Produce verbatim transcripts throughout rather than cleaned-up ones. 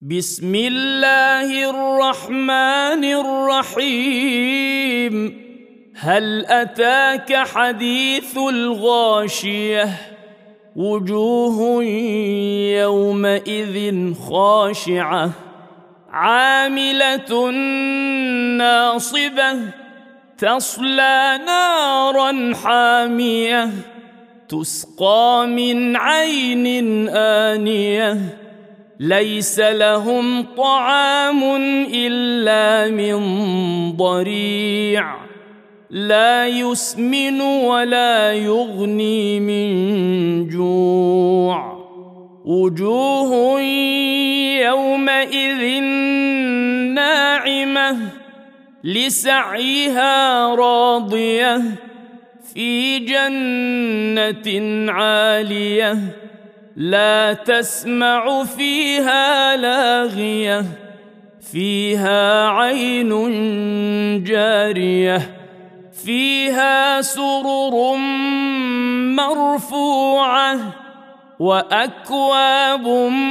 بسم الله الرحمن الرحيم. هل أتاك حديث الغاشية؟ وجوه يومئذ خاشعة عاملة ناصبة تصلى نارا حامية تسقى من عين آنية ليس لهم طعام إلا من ضريع لا يسمن ولا يغني من جوع. وجوه يومئذ ناعمة لسعيها راضية في جنة عالية لا تسمع فيها لاغية فيها عين جارية فيها سرر مرفوعة وأكواب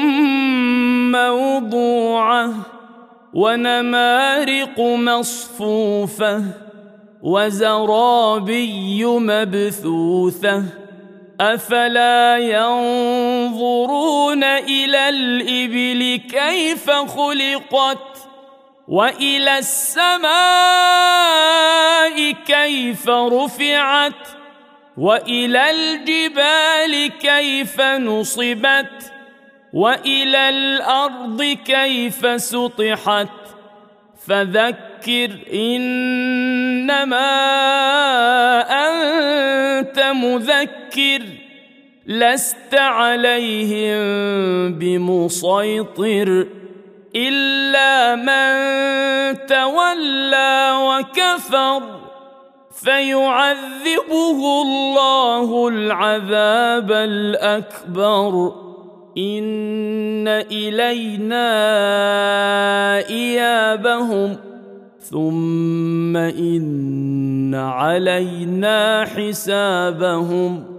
موضوعة ونمارق مصفوفة وزرابي مبثوثة أفلا ينظرون إلى الإبل كيف خلقت وإلى السماء كيف رفعت وإلى الجبال كيف نصبت وإلى الأرض كيف سطحت فذكر إنما أنت مذكر لست عليهم بمسيطر إلا من تولى وكفر فيعذبه الله العذاب الأكبر إن إلينا إيابهم ثم إن علينا حسابهم